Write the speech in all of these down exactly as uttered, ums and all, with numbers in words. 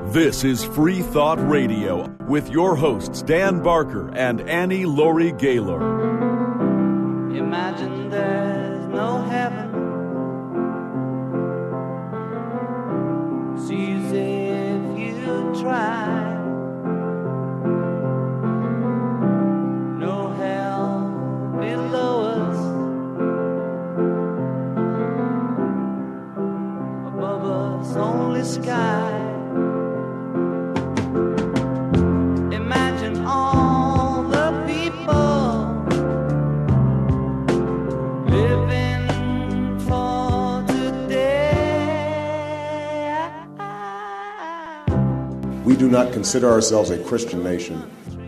This is Free Thought Radio with your hosts Dan Barker and Annie Laurie Gaylor. Imagine there's no heaven. It's easy if you try. No hell below us. Above us only sky. We do not consider ourselves a Christian nation.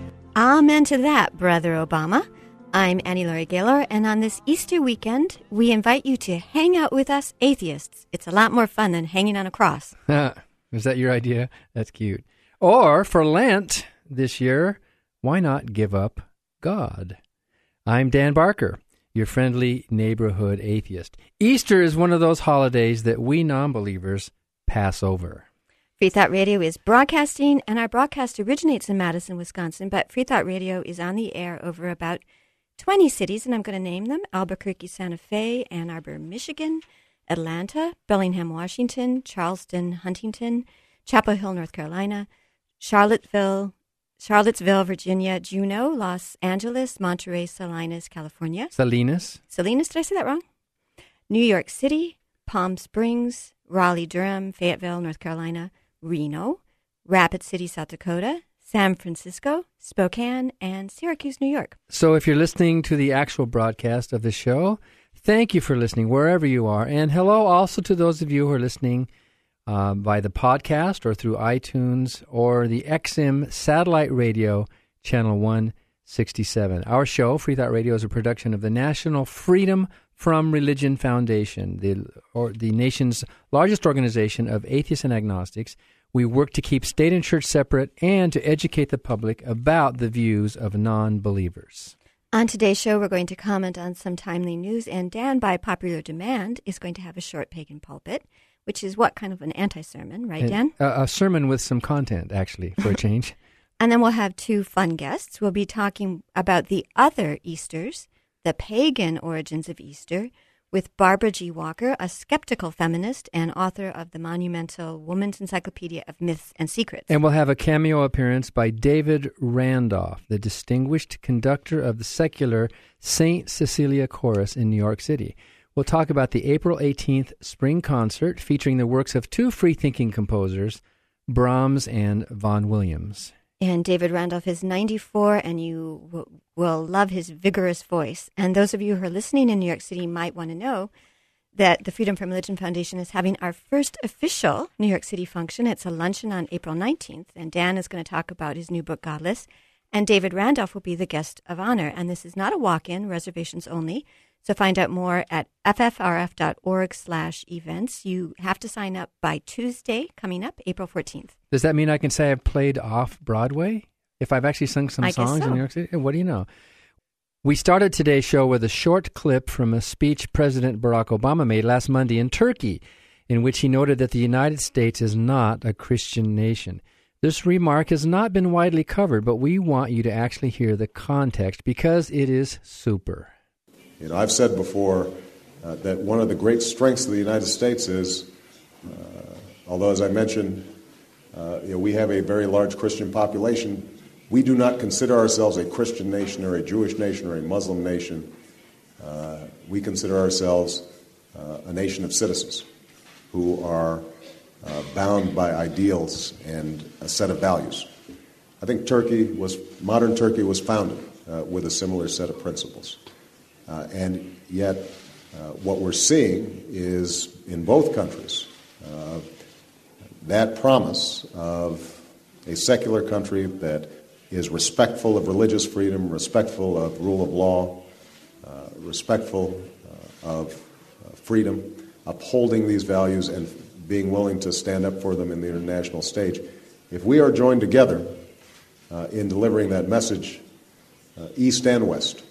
Amen to that, Brother Obama. I'm Annie Laurie Gaylor, and on this Easter weekend, we invite you to hang out with us atheists. It's a lot more fun than hanging on a cross. Is that your idea? That's cute. Or for Lent this year, why not give up God? I'm Dan Barker, your friendly neighborhood atheist. Easter is one of those holidays that we non-believers pass over. Free Thought Radio is broadcasting, and our broadcast originates in Madison, Wisconsin, but Free Thought Radio is on the air over about twenty cities, and I'm going to name them: Albuquerque, Santa Fe, Ann Arbor, Michigan, Atlanta, Bellingham, Washington, Charleston, Huntington, Chapel Hill, North Carolina, Charlottesville, Charlottesville, Virginia, Juneau, Los Angeles, Monterey, Salinas, California. Salinas? Salinas, did I say that wrong? New York City, Palm Springs, Raleigh, Durham, Fayetteville, North Carolina, Reno, Rapid City, South Dakota, San Francisco, Spokane, and Syracuse, New York. So if you're listening to the actual broadcast of the show, thank you for listening wherever you are. And hello also to those of you who are listening uh, by the podcast or through iTunes or the X M satellite radio channel one sixty-seven. Our show, Free Thought Radio, is a production of the National Freedom from Religion Foundation, the or the nation's largest organization of atheists and agnostics. We work to keep state and church separate and to educate the public about the views of non-believers. On today's show, we're going to comment on some timely news, and Dan, by popular demand, is going to have a short pagan pulpit, which is what, kind of an anti-sermon, right, Dan? A, a sermon with some content, actually, for a change. And then we'll have two fun guests. We'll be talking about the other Easters, the pagan origins of Easter, with Barbara G. Walker, a skeptical feminist and author of the monumental Woman's Encyclopedia of Myths and Secrets. And we'll have a cameo appearance by David Randolph, the distinguished conductor of the secular Saint Cecilia Chorus in New York City. We'll talk about the April eighteenth spring concert featuring the works of two free-thinking composers, Brahms and Vaughan Williams. And David Randolph is ninety-four, and you w- will love his vigorous voice. And those of you who are listening in New York City might want to know that the Freedom from Religion Foundation is having our first official New York City function. It's a luncheon on April nineteenth, and Dan is going to talk about his new book, Godless, and David Randolph will be the guest of honor. And this is not a walk-in, reservations only. So find out more at ffrf.org slash events. You have to sign up by Tuesday, coming up, April fourteenth. Does that mean I can say I've played off-Broadway? If I've actually sung some I songs guess so. in New York City? What do you know? We started today's show with a short clip from a speech President Barack Obama made last Monday in Turkey, in which he noted that the United States is not a Christian nation. This remark has not been widely covered, but we want you to actually hear the context because it is super. You know, I've said before uh, that one of the great strengths of the United States is, uh, although as I mentioned, uh, you know, we have a very large Christian population, we do not consider ourselves a Christian nation or a Jewish nation or a Muslim nation. Uh, we consider ourselves uh, a nation of citizens who are uh, bound by ideals and a set of values. I think Turkey was, modern Turkey was founded uh, with a similar set of principles. Uh, and yet, uh, what we're seeing is, in both countries, uh, that promise of a secular country that is respectful of religious freedom, respectful of rule of law, uh, respectful uh, of uh, freedom, upholding these values and being willing to stand up for them in the international stage. If we are joined together uh, in delivering that message, uh, East and West,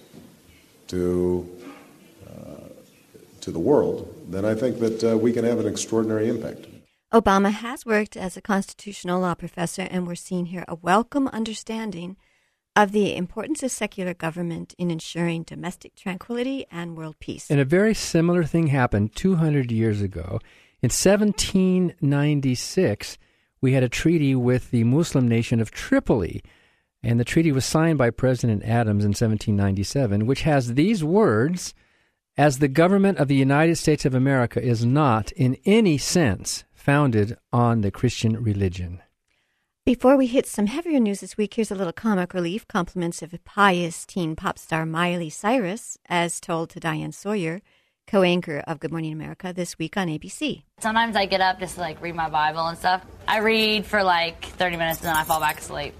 to uh, to the world, then I think that uh, we can have an extraordinary impact. Obama has worked as a constitutional law professor, and we're seeing here a welcome understanding of the importance of secular government in ensuring domestic tranquility and world peace. And a very similar thing happened two hundred years ago. In seventeen ninety-six, we had a treaty with the Muslim nation of Tripoli, and the treaty was signed by President Adams in seventeen ninety-seven, which has these words: "As the government of the United States of America is not, in any sense, founded on the Christian religion." Before we hit some heavier news this week, here's a little comic relief. Compliments of pious teen pop star Miley Cyrus, as told to Diane Sawyer, co-anchor of Good Morning America, this week on A B C. Sometimes I get up just to like read my Bible and stuff. I read for like thirty minutes and then I fall back asleep.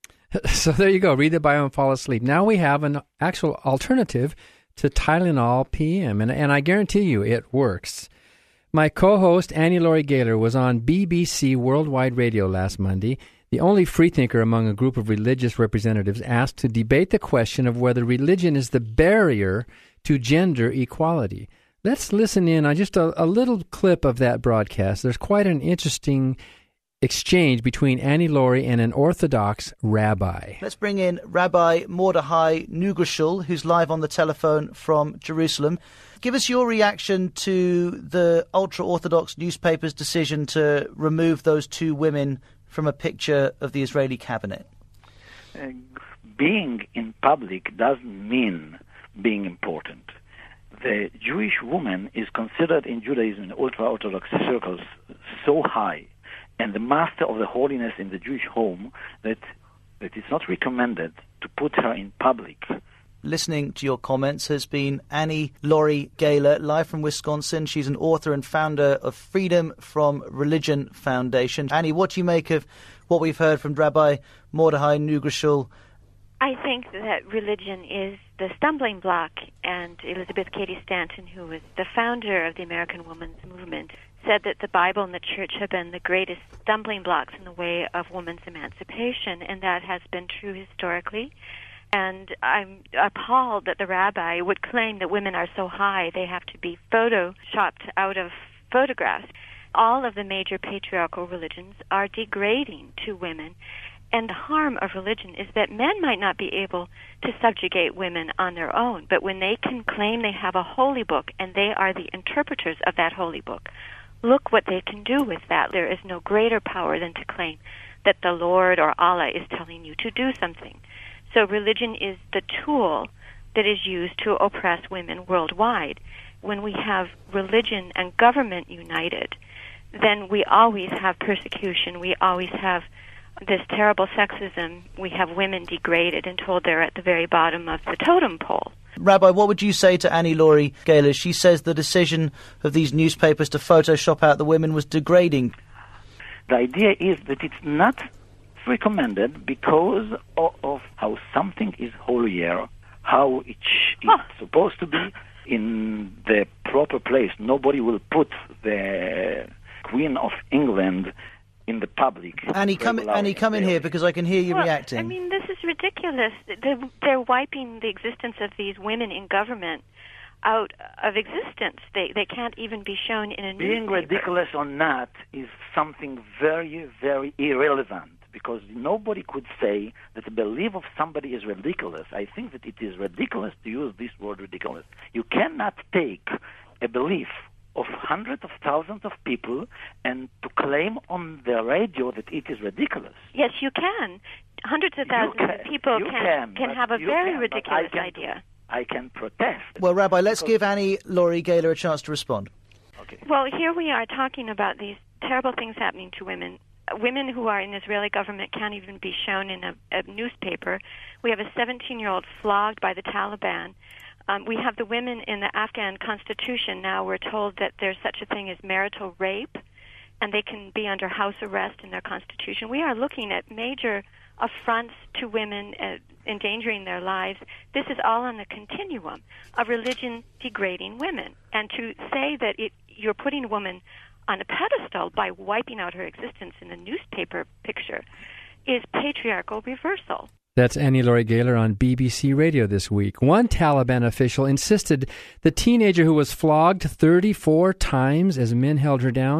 So there you go. Read the Bible and fall asleep. Now we have an actual alternative to Tylenol P M, and, and I guarantee you it works. My co-host, Annie Laurie Gaylor, was on B B C Worldwide Radio last Monday, the only freethinker among a group of religious representatives asked to debate the question of whether religion is the barrier to gender equality. Let's listen in on just a, a little clip of that broadcast. There's quite an interesting exchange between Annie Laurie and an Orthodox rabbi. Let's bring in Rabbi Mordechai Nugershul, who's live on the telephone from Jerusalem. Give us your reaction to the ultra-Orthodox newspaper's decision to remove those two women from a picture of the Israeli cabinet. Uh, being in public doesn't mean being important. The Jewish woman is considered in Judaism, in ultra-Orthodox circles, so high, and the master of the holiness in the Jewish home, that, that it's not recommended to put her in public. Listening to your comments has been Annie Laurie Gaylor, live from Wisconsin. She's an author and founder of Freedom from Religion Foundation. Annie, what do you make of what we've heard from Rabbi Mordechai Nugershul? I think that religion is the stumbling block, and Elizabeth Cady Stanton, who was the founder of the American Women's Movement, said that the Bible and the church have been the greatest stumbling blocks in the way of women's emancipation, and that has been true historically. And I'm appalled that the rabbi would claim that women are so high they have to be photoshopped out of photographs. All of the major patriarchal religions are degrading to women. And the harm of religion is that men might not be able to subjugate women on their own, but when they can claim they have a holy book and they are the interpreters of that holy book, look what they can do with that. There is no greater power than to claim that the Lord or Allah is telling you to do something. So religion is the tool that is used to oppress women worldwide. When we have religion and government united, then we always have persecution. We always have this terrible sexism. We have women degraded and told they're at the very bottom of the totem pole. Rabbi, what would you say to Annie Laurie Gaylor? She says the decision of these newspapers to Photoshop out the women was degrading. The idea is that it's not recommended because of, of how something is holier, how it's huh. supposed to be in the proper place. Nobody will put the Queen of England in the public. Annie, come, Annie, come in here because I can hear you well, reacting. I mean, this is ridiculous. They're, they're wiping the existence of these women in government out of existence. They they can't even be shown in a newspaper. Being ridiculous or not is something very, very irrelevant, because nobody could say that the belief of somebody is ridiculous. I think that it is ridiculous to use this word ridiculous. You cannot take a belief of hundreds of thousands of people and to claim on the radio that it is ridiculous. Yes, you can. Hundreds of thousands can, of people can, can, can have a very can, ridiculous I can, idea. I can protest. Well, Rabbi, let's give Annie Laurie Gaylor a chance to respond. Okay. Well, here we are talking about these terrible things happening to women. Women who are in the Israeli government can't even be shown in a, a newspaper. We have a seventeen-year-old flogged by the Taliban. Um, we have the women in the Afghan constitution now. We're told that there's such a thing as marital rape, and they can be under house arrest in their constitution. We are looking at major affronts to women, uh, endangering their lives. This is all on the continuum of religion degrading women. And to say that it, you're putting a woman on a pedestal by wiping out her existence in the newspaper picture is patriarchal reversal. That's Annie Laurie Gaylor on B B C Radio this week. One Taliban official insisted the teenager who was flogged thirty-four times as men held her down,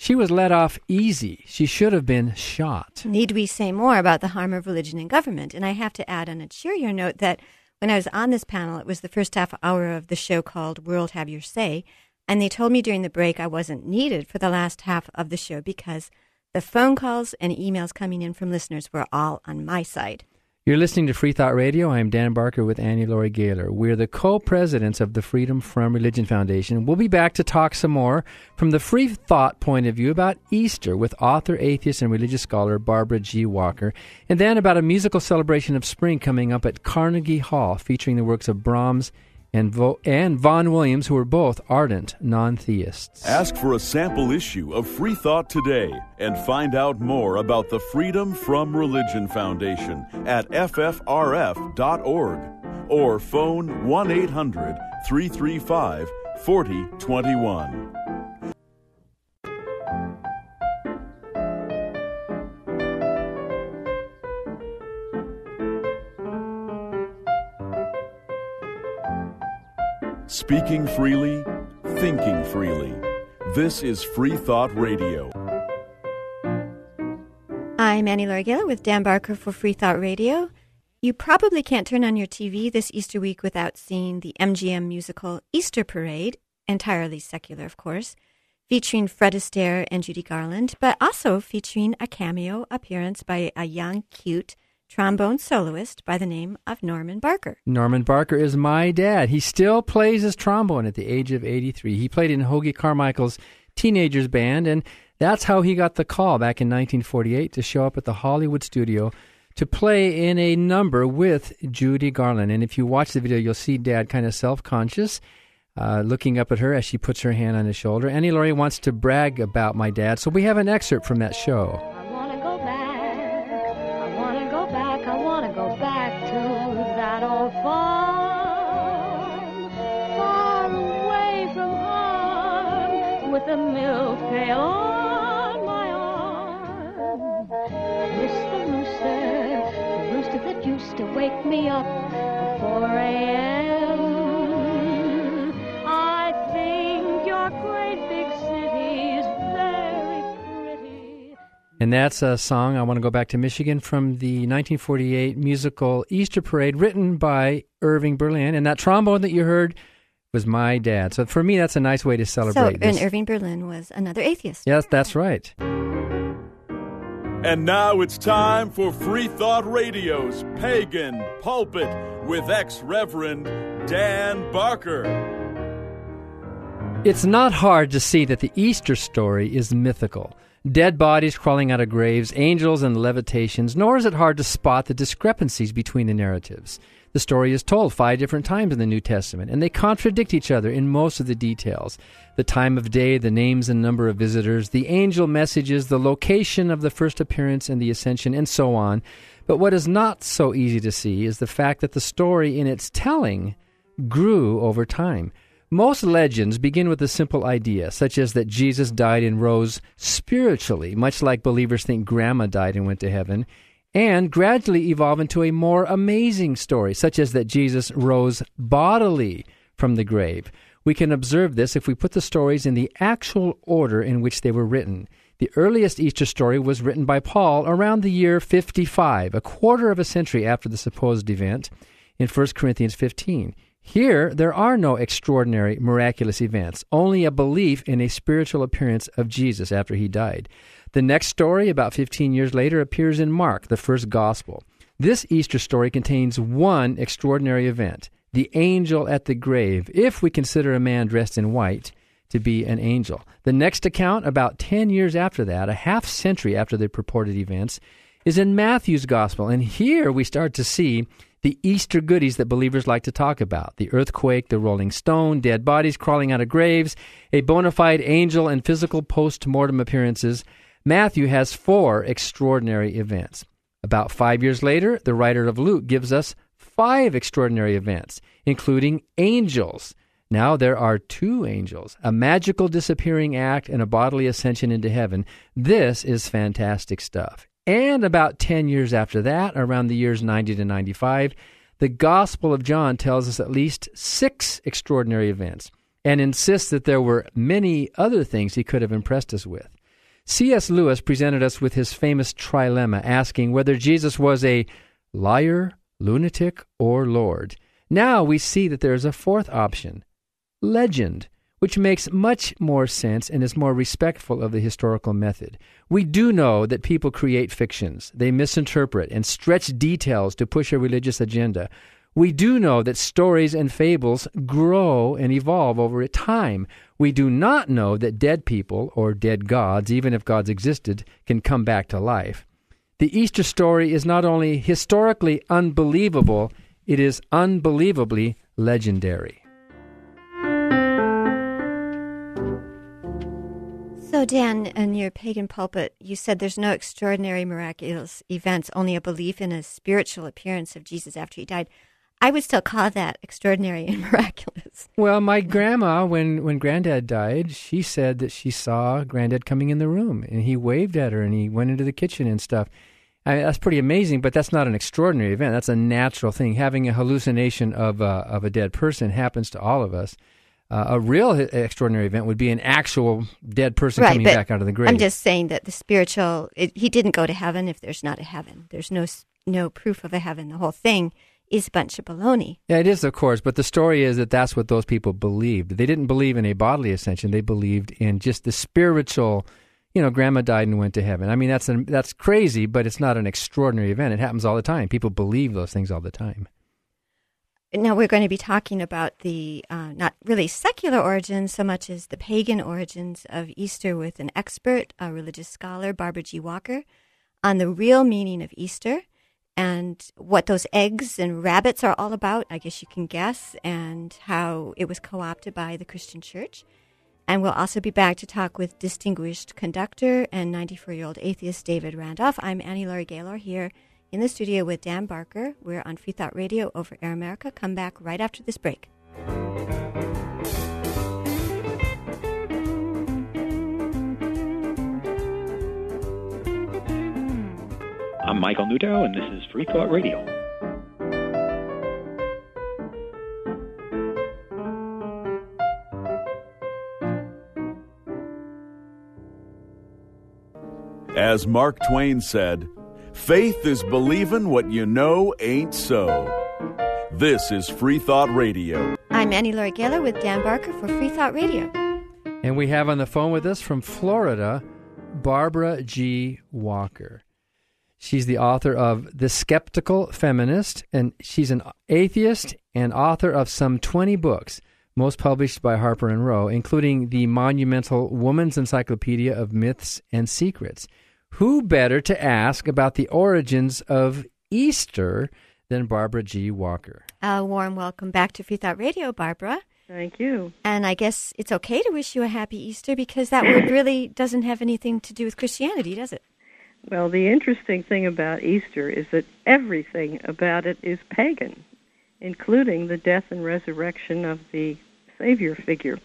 She was let off easy. She should have been shot. Need we say more about the harm of religion in government? And I have to add on a cheerier note that when I was on this panel, it was the first half hour of the show called World Have Your Say, and they told me during the break I wasn't needed for the last half of the show because the phone calls and emails coming in from listeners were all on my side. You're listening to Free Thought Radio. I'm Dan Barker with Annie Laurie Gaylor. We're the co-presidents of the Freedom from Religion Foundation. We'll be back to talk some more from the free thought point of view about Easter with author, atheist, and religious scholar Barbara G. Walker, and then about a musical celebration of spring coming up at Carnegie Hall featuring the works of Brahms and, Vo- and Vaughan Williams, who are both ardent non-theists. Ask for a sample issue of Free Thought today and find out more about the Freedom from Religion Foundation at F F R F dot org or phone one eight hundred three three five four zero two one. Speaking freely, thinking freely. This is Free Thought Radio. I'm Annie Laurie Gaylor with Dan Barker for Free Thought Radio. You probably can't turn on your T V this Easter week without seeing the M G M musical Easter Parade, entirely secular, of course, featuring Fred Astaire and Judy Garland, but also featuring a cameo appearance by a young, cute trombone soloist by the name of Norman Barker. Norman Barker is my dad. He still plays his trombone at the age of eighty-three. He played in Hoagy Carmichael's Teenagers Band, and that's how he got the call back in nineteen forty-eight to show up at the Hollywood studio to play in a number with Judy Garland. And if you watch the video, you'll see Dad kind of self-conscious, uh, looking up at her as she puts her hand on his shoulder. Annie Laurie wants to brag about my dad, so we have an excerpt from that show. With the milk pail on my arm, miss the rooster, the rooster that used to wake me up at four a.m. I think your great big city is very pretty. And that's a song, I Want to Go Back to Michigan, from the nineteen forty-eight musical Easter Parade, written by Irving Berlin. And that trombone that you heard was my dad. So for me, that's a nice way to celebrate so, this. And Irving Berlin was another atheist. Yes, that's right. And now it's time for Free Thought Radio's Pagan Pulpit with ex-Reverend Dan Barker. It's not hard to see that the Easter story is mythical. Dead bodies crawling out of graves, angels and levitations, nor is it hard to spot the discrepancies between the narratives. The story is told five different times in the New Testament, and they contradict each other in most of the details. The time of day, the names and number of visitors, the angel messages, the location of the first appearance and the ascension, and so on. But what is not so easy to see is the fact that the story in its telling grew over time. Most legends begin with a simple idea, such as that Jesus died and rose spiritually, much like believers think Grandma died and went to heaven, and gradually evolve into a more amazing story, such as that Jesus rose bodily from the grave. We can observe this if we put the stories in the actual order in which they were written. The earliest Easter story was written by Paul around the year fifty-five, a quarter of a century after the supposed event, in First Corinthians fifteen. Here, there are no extraordinary, miraculous events, only a belief in a spiritual appearance of Jesus after he died. The next story, about fifteen years later, appears in Mark, the first gospel. This Easter story contains one extraordinary event, the angel at the grave, if we consider a man dressed in white to be an angel. The next account, about ten years after that, a half century after the purported events, is in Matthew's gospel. And here we start to see the Easter goodies that believers like to talk about. The earthquake, the rolling stone, dead bodies crawling out of graves, a bona fide angel, and physical post-mortem appearances. Matthew has four extraordinary events. About five years later, the writer of Luke gives us five extraordinary events, including angels. Now there are two angels, a magical disappearing act and a bodily ascension into heaven. This is fantastic stuff. And about ten years after that, around the years ninety to ninety-five, the Gospel of John tells us at least six extraordinary events and insists that there were many other things he could have impressed us with. C S. Lewis presented us with his famous trilemma, asking whether Jesus was a liar, lunatic, or Lord. Now we see that there is a fourth option, legend, which makes much more sense and is more respectful of the historical method. We do know that people create fictions. They misinterpret and stretch details to push a religious agenda. We do know that stories and fables grow and evolve over time. We do not know that dead people, or dead gods, even if gods existed, can come back to life. The Easter story is not only historically unbelievable, it is unbelievably legendary. So, Dan, in your pagan pulpit, you said there's no extraordinary miraculous events, only a belief in a spiritual appearance of Jesus after he died. I would still call that extraordinary and miraculous. Well, my grandma, when, when Granddad died, she said that she saw Granddad coming in the room, and he waved at her, and he went into the kitchen and stuff. I mean, that's pretty amazing, but that's not an extraordinary event. That's a natural thing. Having a hallucination of a, of a dead person happens to all of us. Uh, a real extraordinary event would be an actual dead person right, coming back out of the grave. I'm just saying that the spiritual, it, he didn't go to heaven if there's not a heaven. There's no no proof of a heaven. The whole thing is a bunch of baloney. Yeah, it is, of course, but the story is that that's what those people believed. They didn't believe in a bodily ascension. They believed in just the spiritual, you know, Grandma died and went to heaven. I mean, that's an, that's crazy, but it's not an extraordinary event. It happens all the time. People believe those things all the time. Now we're going to be talking about the uh, not really secular origins so much as the pagan origins of Easter with an expert, a religious scholar, Barbara G. Walker, on the real meaning of Easter and what those eggs and rabbits are all about, I guess you can guess, and how it was co-opted by the Christian Church. And we'll also be back to talk with distinguished conductor and ninety-four-year-old atheist David Randolph. I'm Annie Laurie Gaylor here in the studio with Dan Barker. We're on Free Thought Radio over Air America. Come back right after this break. I'm Michael Newdow, and this is Free Thought Radio. As Mark Twain said, faith is believing what you know ain't so. This is Free Thought Radio. I'm Annie Laurie Gaylor with Dan Barker for Free Thought Radio. And we have on the phone with us from Florida, Barbara G. Walker. She's the author of The Skeptical Feminist, and she's an atheist and author of some twenty books, most published by Harper and Row, including the monumental Woman's Encyclopedia of Myths and Secrets. Who better to ask about the origins of Easter than Barbara G. Walker? A warm welcome back to Free Thought Radio, Barbara. Thank you. And I guess it's okay to wish you a happy Easter because that word really doesn't have anything to do with Christianity, does it? Well, the interesting thing about Easter is that everything about it is pagan, including the death and resurrection of the Savior figure.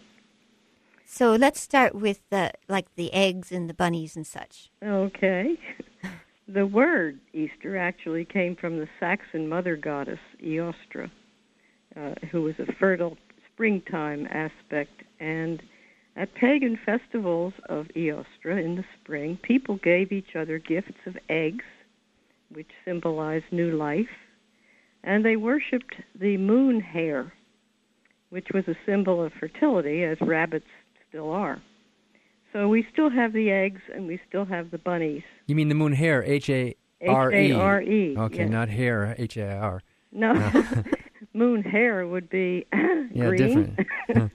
So let's start with the like the eggs and the bunnies and such. Okay. The word Easter actually came from the Saxon mother goddess Eostra, uh, who was a fertile springtime aspect. And at pagan festivals of Eostra in the spring, people gave each other gifts of eggs, which symbolized new life, and they worshipped the moon hare, which was a symbol of fertility, as rabbits still are. So we still have the eggs and we still have the bunnies. You mean the moon hare, H A R E? H A R E. Okay, yes. Not hare, H A R. No, no. Moon hare would be yeah, green. different.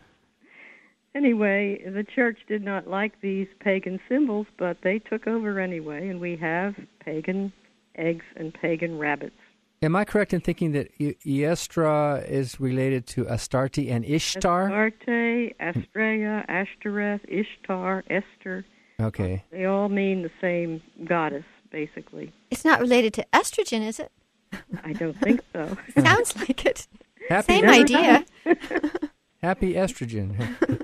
Anyway, the church did not like these pagan symbols, but they took over anyway, and we have pagan eggs and pagan rabbits. Am I correct in thinking that e- Eostra is related to Astarte and Ishtar? Astarte, Astrea, Ashtoreth, Ishtar, Esther. Okay. They all mean the same goddess, basically. It's not related to estrogen, is it? I don't think so. Sounds like it. Happy Same idea. Happy estrogen.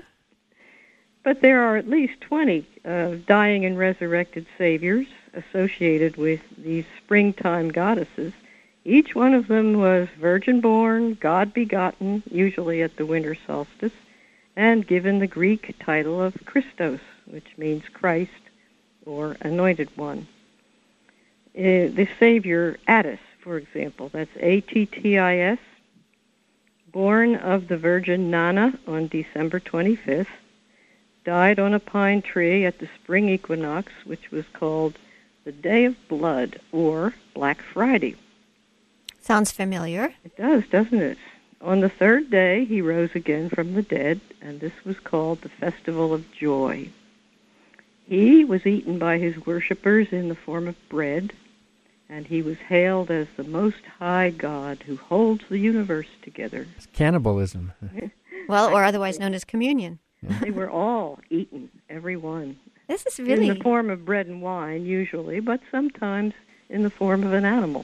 But there are at least twenty uh, dying and resurrected saviors associated with these springtime goddesses. Each one of them was virgin-born, God-begotten, usually at the winter solstice, and given the Greek title of Christos, which means Christ, or Anointed One. Uh, the Savior, Attis, for example, that's A T T I S, born of the Virgin Nana on December twenty-fifth, died on a pine tree at the spring equinox, which was called the Day of Blood, or Black Friday. Sounds familiar. It does, doesn't it? On the third day, he rose again from the dead, and this was called the Festival of Joy. He was eaten by his worshippers in the form of bread, and he was hailed as the Most High God who holds the universe together. It's cannibalism. Well, or otherwise known as communion. They were all eaten, every one. This is really... In the form of bread and wine, usually, but sometimes in the form of an animal.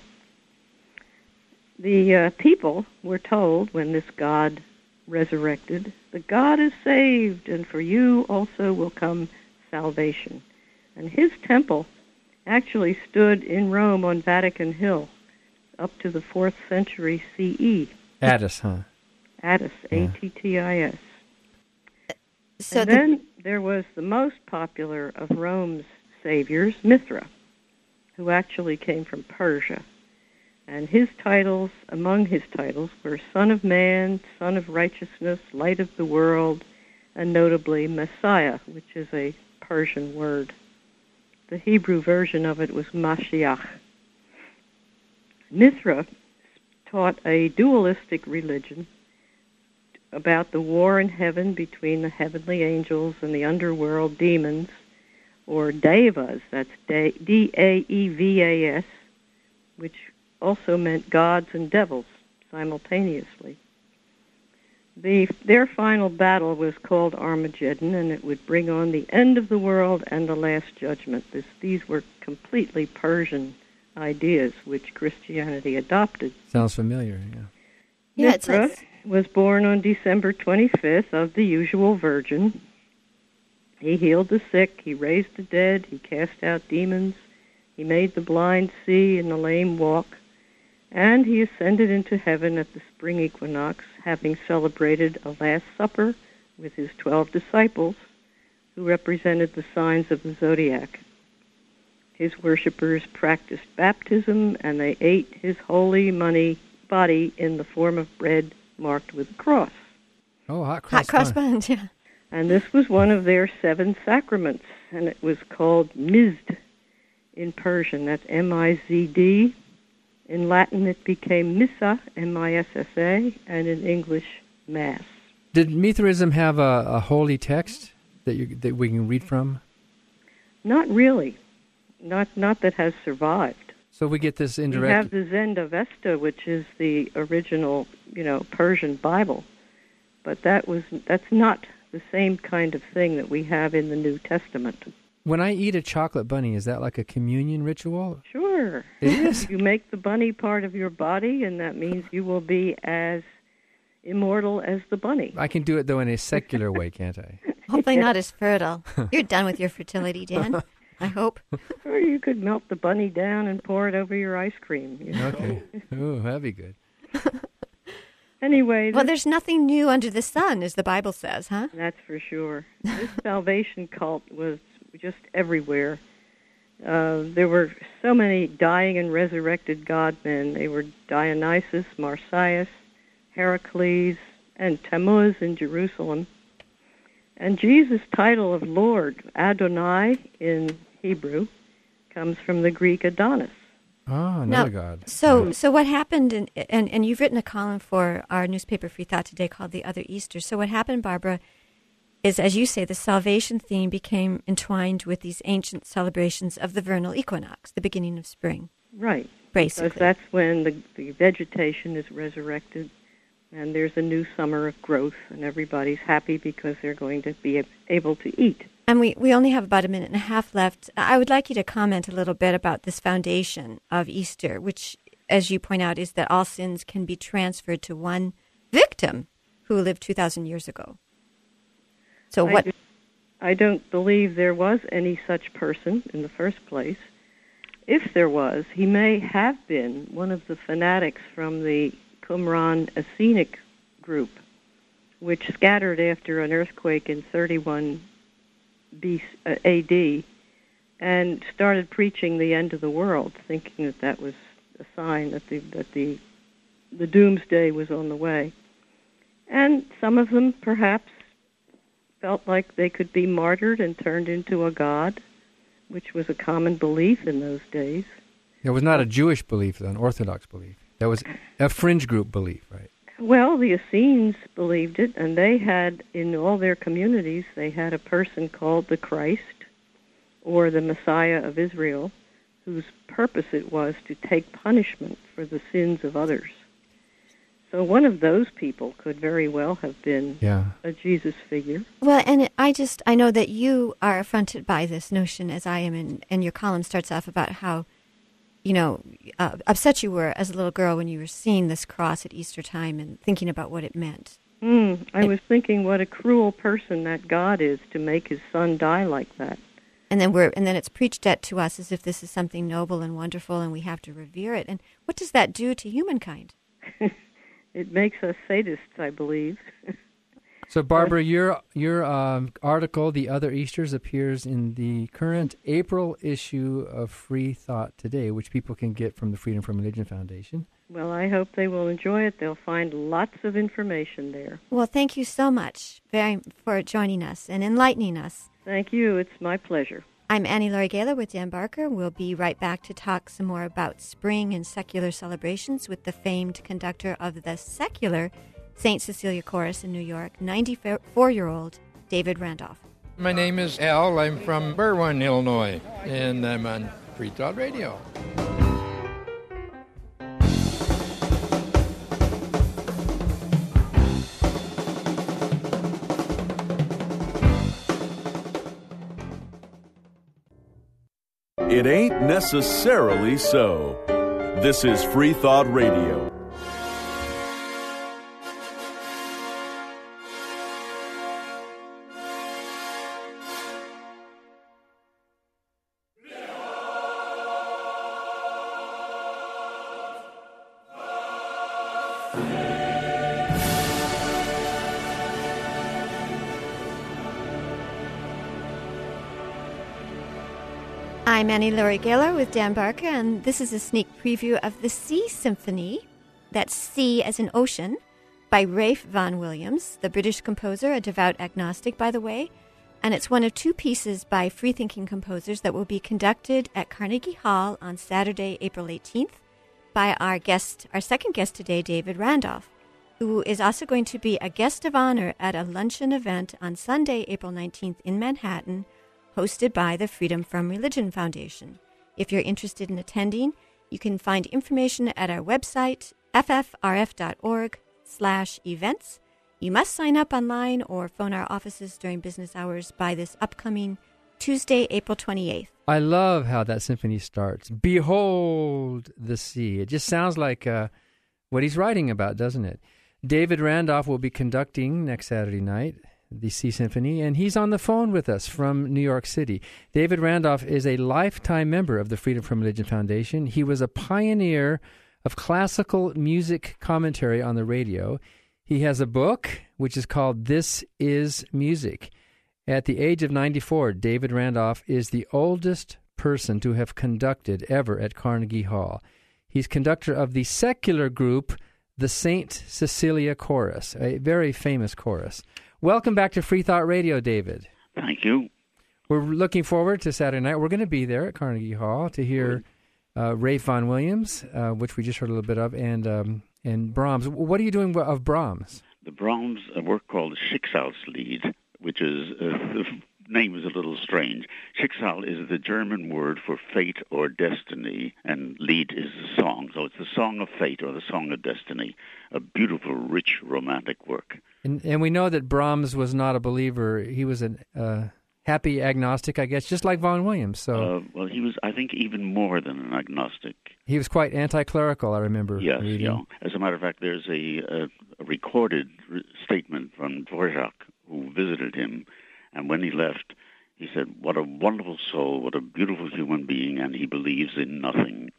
The uh, people were told when this God resurrected, the God is saved, and for you also will come salvation. And his temple actually stood in Rome on Vatican Hill up to the fourth century C E. Attis, huh? Attis, Yeah. A T T I S. So and the- then there was the most popular of Rome's saviors, Mithra, who actually came from Persia. And his titles, among his titles, were Son of Man, Son of Righteousness, Light of the World, and notably Messiah, which is a Persian word. The Hebrew version of it was Mashiach. Mithra taught a dualistic religion about the war in heaven between the heavenly angels and the underworld demons, or devas, that's D A E V A S, which also meant gods and devils simultaneously. The, their final battle was called Armageddon, and it would bring on the end of the world and the Last Judgment. This, these were completely Persian ideas, which Christianity adopted. Sounds familiar, yeah. Yeah, it Mithra says- was born on December twenty-fifth of the usual virgin. He healed the sick, he raised the dead, he cast out demons, he made the blind see and the lame walk, and he ascended into heaven at the spring equinox, having celebrated a Last Supper with his twelve disciples, who represented the signs of the zodiac. His worshippers practiced baptism, and they ate his holy money body in the form of bread marked with a cross. Oh, hot cross Hot cross bun. buns, yeah. And this was one of their seven sacraments, and it was called Mizd in Persian. That's M I Z D. In Latin, it became Missa, M I S S A, and in English, Mass. Did Mithraism have a, a holy text that you that we can read from? Not really. Not not that has survived. So we get this We indirect... have the Zend Avesta, which is the original, you know, Persian Bible, but that was that's not the same kind of thing that we have in the New Testament. When I eat a chocolate bunny, is that like a communion ritual? Sure. It is? You make the bunny part of your body, and that means you will be as immortal as the bunny. I can do it, though, in a secular way, can't I? Hopefully not as fertile. You're done with your fertility, Dan. I hope. Or you could melt the bunny down and pour it over your ice cream. You know? Okay. Ooh, that'd be good. Anyway. Well, this- there's nothing new under the sun, as the Bible says, huh? That's for sure. This salvation cult was just everywhere. Uh, there were so many dying and resurrected God-men. They were Dionysus, Marsyas, Heracles, and Tammuz in Jerusalem. And Jesus' title of Lord, Adonai in Hebrew, comes from the Greek Adonis. Oh, Now, another god. So, so what happened, in, and, and you've written a column for our newspaper, Free Thought Today, called The Other Easter. So what happened, Barbara, is, as you say, the salvation theme became entwined with these ancient celebrations of the vernal equinox, the beginning of spring. Right. Basically. Because that's when the, the vegetation is resurrected, and there's a new summer of growth, and everybody's happy because they're going to be able to eat. And we, we only have about a minute and a half left. I would like you to comment a little bit about this foundation of Easter, which, as you point out, is that all sins can be transferred to one victim who lived two thousand years ago. So what... I, do, I don't believe there was any such person in the first place. If there was, he may have been one of the fanatics from the Qumran Essenic group, which scattered after an earthquake in thirty-one B C, uh, A D and started preaching the end of the world, thinking that that was a sign that the that the the doomsday was on the way. And some of them perhaps felt like they could be martyred and turned into a god, which was a common belief in those days. It was not a Jewish belief, an Orthodox belief. That was a fringe group belief, right? Well, the Essenes believed it, and they had, in all their communities, they had a person called the Christ, or the Messiah of Israel, whose purpose it was to take punishment for the sins of others. So one of those people could very well have been yeah. a Jesus figure. Well, and I just, I know that you are affronted by this notion, as I am, and, and your column starts off about how, you know, uh, upset you were as a little girl when you were seeing this cross at Easter time and thinking about what it meant. Mm, I and, was thinking what a cruel person that God is to make his son die like that. And then we're, and then it's preached at to us as if this is something noble and wonderful, and we have to revere it. And what does that do to humankind? It makes us sadists, I believe. So, Barbara, your your um, article, The Other Easters, appears in the current April issue of Free Thought Today, which people can get from the Freedom from Religion Foundation. Well, I hope they will enjoy it. They'll find lots of information there. Well, thank you so much very for joining us and enlightening us. Thank you. It's my pleasure. I'm Annie Laurie Gaylor with Dan Barker. We'll be right back to talk some more about spring and secular celebrations with the famed conductor of the secular Saint Cecilia Chorus in New York, ninety-four-year-old David Randolph. My name is Al. I'm from Berwyn, Illinois, and I'm on Free Thought Radio. It ain't necessarily so. This is Free Thought Radio. I'm Annie Laurie Gaylor with Dan Barker, and this is a sneak preview of the Sea Symphony, that's Sea as in ocean, by Ralph Vaughan Williams, the British composer, a devout agnostic, by the way, and it's one of two pieces by free-thinking composers that will be conducted at Carnegie Hall on Saturday, April eighteenth, by our guest, our second guest today, David Randolph, who is also going to be a guest of honor at a luncheon event on Sunday, April nineteenth in Manhattan, hosted by the Freedom from Religion Foundation. If you're interested in attending, you can find information at our website, f f r f dot org slash events. You must sign up online or phone our offices during business hours by this upcoming Tuesday, April twenty-eighth. I love how that symphony starts. Behold the sea. It just sounds like uh, what he's writing about, doesn't it? David Randolph will be conducting next Saturday night the Sea Symphony, and he's on the phone with us from New York City. David Randolph is a lifetime member of the Freedom from Religion Foundation. He was a pioneer of classical music commentary on the radio. He has a book which is called This Is Music. At the age of ninety-four, David Randolph is the oldest person to have conducted ever at Carnegie Hall. He's conductor of the secular group, the Saint Cecilia Chorus, a very famous chorus. Welcome back to Free Thought Radio, David. Thank you. We're looking forward to Saturday night. We're going to be there at Carnegie Hall to hear uh, Ralph Vaughan Williams, uh, which we just heard a little bit of, and um, and Brahms. What are you doing of Brahms? The Brahms, a work called Schicksalslied, which is, uh, the name is a little strange. Schicksal is the German word for fate or destiny, and Lied is the song. So it's the song of fate or the song of destiny, a beautiful, rich, romantic work. And, and we know that Brahms was not a believer. He was a uh, happy agnostic, I guess, just like Vaughan Williams. So, uh, well, he was, I think, even more than an agnostic. He was quite anti-clerical, I remember. Yes, reading. yeah. As a matter of fact, there's a, a, a recorded re- statement from Dvorak, who visited him, and when he left, he said, "What a wonderful soul, what a beautiful human being, and he believes in nothing."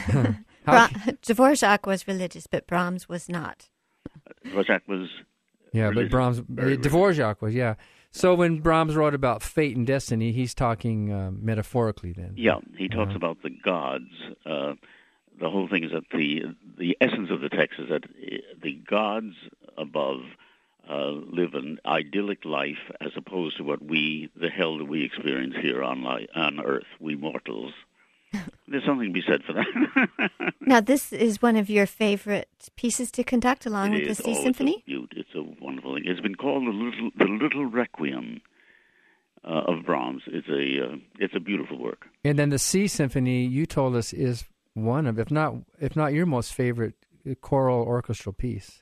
Bra- Dvorak was religious, but Brahms was not. Dvorak was... Yeah, religious, but Brahms, very Dvorak was, yeah. So when Brahms wrote about fate and destiny, he's talking uh, metaphorically then. Yeah, he talks Uh-huh. about the gods. Uh, the whole thing is that the the essence of the text is that the gods above uh, live an idyllic life as opposed to what we, the hell that we experience here on li- on Earth, we mortals. There's something to be said for that. Now, this is one of your favorite pieces to conduct along It with is. the Sea Oh, Symphony? It's a, beaut- it's a wonderful thing. It's been called the little the little Requiem uh, of Brahms. It's a uh, it's a beautiful work. And then the Sea Symphony, you told us, is one of, if not if not your most favorite choral orchestral piece.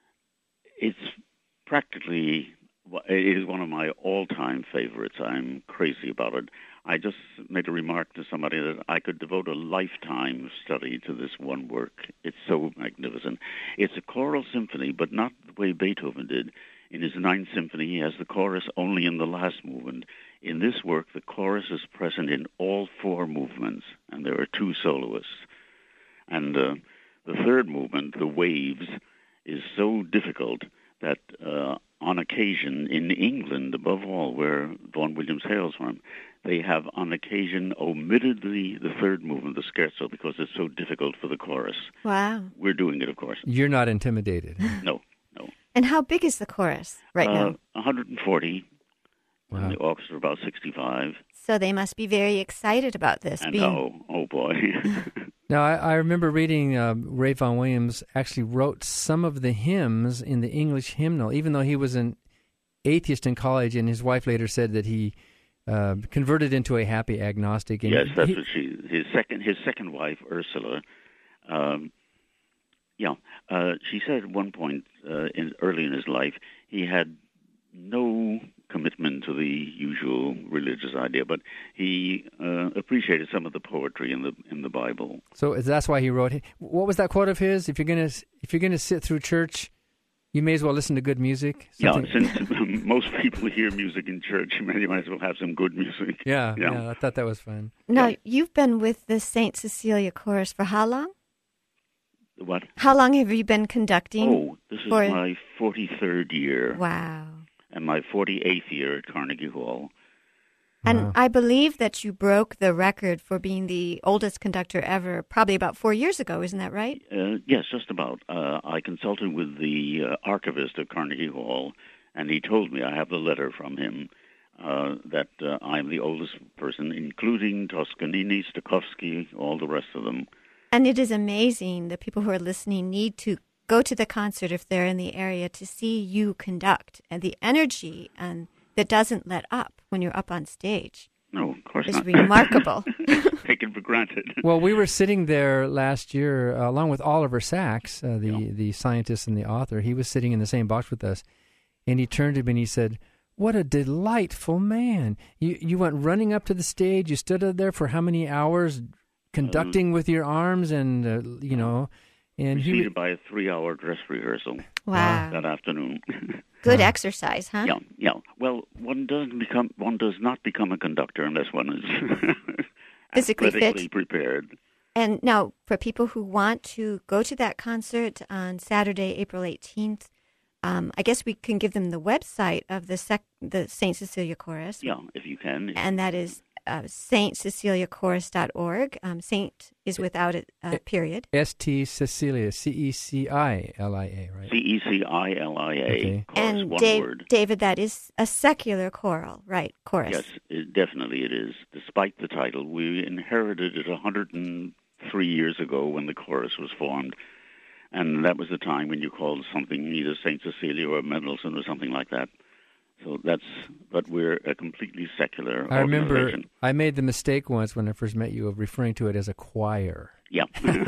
It's practically it is one of my all-time favorites. I'm crazy about it. I just made a remark to somebody that I could devote a lifetime study to this one work. It's so magnificent. It's a choral symphony, but not the way Beethoven did. In his Ninth Symphony, he has the chorus only in the last movement. In this work, the chorus is present in all four movements, and there are two soloists. And uh, the third movement, the waves, is so difficult that uh, on occasion, in England, above all, where Vaughan Williams hails from, they have on occasion omitted the, the third movement, the scherzo, because it's so difficult for the chorus. Wow. We're doing it, of course. You're not intimidated. No, no. And how big is the chorus right uh, now? one hundred forty, Wow. and the orchestra about sixty-five. So they must be very excited about this. And being... oh, oh boy. Now, I, I remember reading uh, Ray Vaughan Williams actually wrote some of the hymns in the English hymnal, even though he was an atheist in college, and his wife later said that he uh, converted into a happy agnostic. And Yes, that's he, what she. His second, his second wife, Ursula. Um, yeah, uh, she said at one point uh, in early in his life he had no commitment to the usual religious idea, but he uh, appreciated some of the poetry in the in the Bible. So that's why he wrote. What was that quote of his? If you're gonna if you're gonna sit through church, you may as well listen to good music. Something. Yeah, since most people hear music in church, you might as well have some good music. Yeah, yeah, yeah, I thought that was fun. Now, Yeah. you've been with the Saint Cecilia Chorus for how long? What? How long have you been conducting? Oh, this is for... my forty-third year. Wow. And my forty-eighth year at Carnegie Hall. And Wow. I believe that you broke the record for being the oldest conductor ever, probably about four years ago, isn't that right? Uh, yes, just about. Uh, I consulted with the uh, archivist of Carnegie Hall, and he told me, I have the letter from him, uh, that uh, I'm the oldest person, including Toscanini, Stokowski, all the rest of them. And it is amazing. The people who are listening need to go to the concert if they're in the area to see you conduct, and the energy and that doesn't let up when you're up on stage. No, of course is not. remarkable. Taken for granted. Well, we were sitting there last year uh, along with Oliver Sacks, uh, the Yeah. the scientist and the author. He was sitting in the same box with us, and he turned to me and he said, "What a delightful man! You you went running up to the stage. You stood up there for how many hours, conducting Um, with your arms, and uh, you know." And he, Preceded by a three-hour dress rehearsal Wow. that afternoon. Good exercise, huh? Yeah, yeah. Well, one doesn't become one does not become a conductor unless one is Physically fit. athletically prepared. And now, for people who want to go to that concert on Saturday, April eighteenth, um, I guess we can give them the website of the sec- the Saint Cecilia Chorus. Yeah, if you can. And that is uh, saint cecilia chorus dot org. Um, Saint is without a uh, period. S T Cecilia, C E C I L I A, right? C E C I L I A. Okay. Chorus, And one Dave, word. David, that is a secular choral, right? Chorus. Yes, it, definitely it is. Despite the title, we inherited it one hundred three years ago when the chorus was formed. And that was the time when you called something either Saint Cecilia or Mendelssohn or something like that. So that's, but we're a completely secular I remember organization. I made the mistake once when I first met you of referring to it as a choir. Yeah.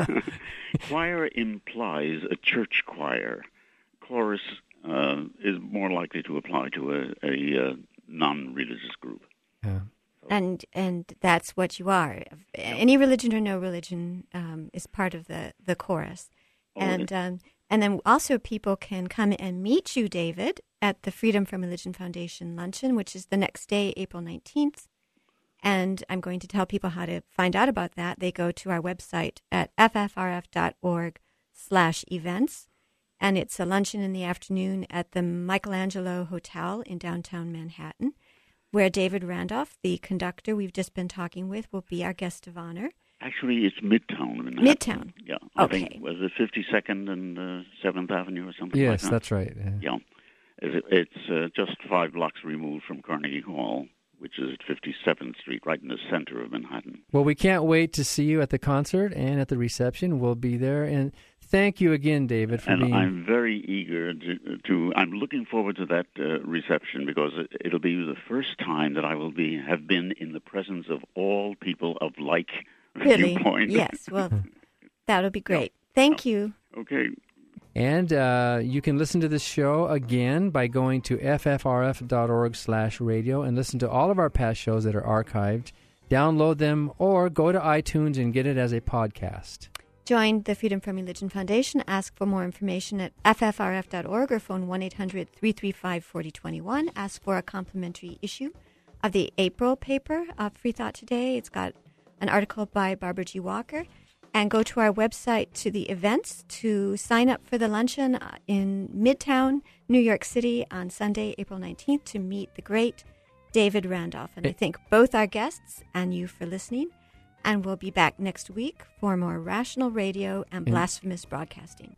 Choir implies a church choir. Chorus uh, is more likely to apply to a, a uh, non-religious group. Yeah. And and that's what you are. Any religion or no religion um, is part of the, the chorus. Oh, and um, and then also people can come and meet you, David, at the Freedom from Religion Foundation luncheon, which is the next day, April nineteenth. And I'm going to tell people how to find out about that. They go to our website at f f r f dot org slash events. And it's a luncheon in the afternoon at the Michelangelo Hotel in downtown Manhattan, where David Randolph, the conductor we've just been talking with, will be our guest of honor. Actually, it's Midtown. Manhattan. Midtown. Yeah. I okay. think, was it fifty-second and uh, seventh Avenue or something yes, like that? Yes, that's right. Yeah. yeah. It, it's uh, just five blocks removed from Carnegie Hall, which is at fifty-seventh Street, right in the center of Manhattan. Well, we can't wait to see you at the concert and at the reception. We'll be there. And thank you again, David, for and being... I'm very eager to, to... I'm looking forward to that uh, reception because it, it'll be the first time that I will be have been in the presence of all people of like really? viewpoint. Yes, well, that'll be great. Thank you. Okay. And uh, you can listen to this show again by going to ffrf.org slash radio and listen to all of our past shows that are archived. Download them or go to iTunes and get it as a podcast. Join the Freedom from Religion Foundation. Ask for more information at f f r f dot org or phone one eight hundred three three five four zero two one. Ask for a complimentary issue of the April paper of Free Thought Today. It's got an article by Barbara G. Walker. And go to our website to the events to sign up for the luncheon in Midtown, New York City on Sunday, April nineteenth to meet the great David Randolph. And I thank both our guests and you for listening. And we'll be back next week for more rational radio and blasphemous broadcasting.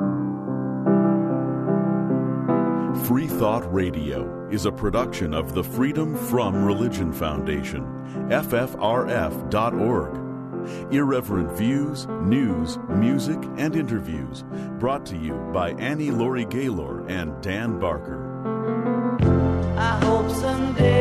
Free Thought Radio is a production of the Freedom from Religion Foundation, F F R F dot org. Irreverent views, news, music, and interviews brought to you by Annie Laurie Gaylor and Dan Barker. I hope someday